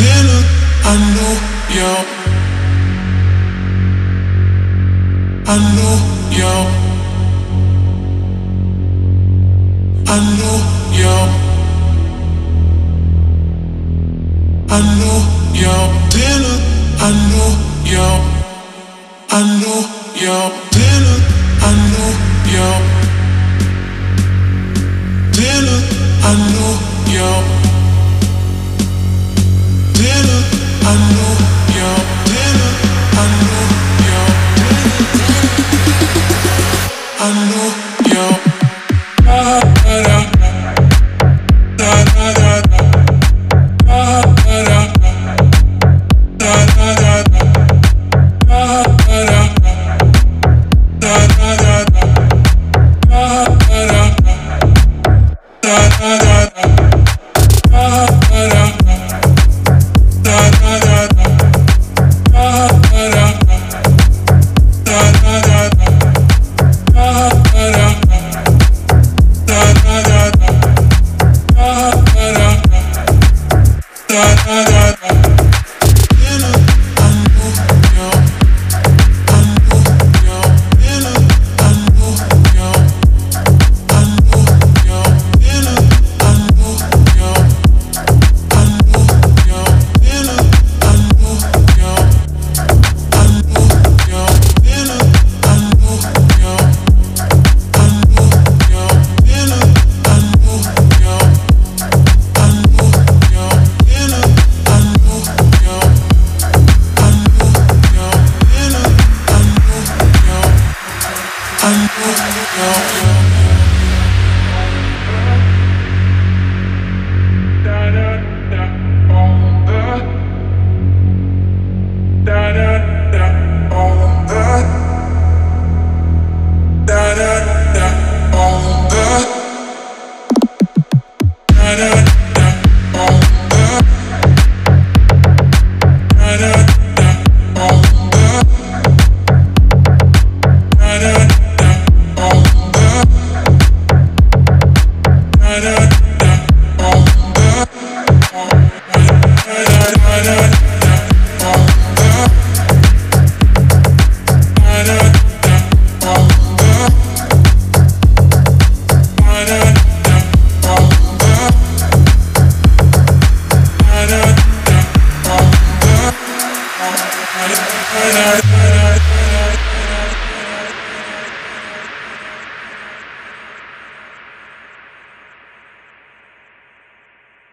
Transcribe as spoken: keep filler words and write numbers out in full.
dinner. I know you. I know you. I know you. I know you. Dinner. I know you. I know you. Dinner. I know you. Dinner. I know you. Dinner. I know you. Dinner. I know you. I know you. Da da da da da da da da da da da da da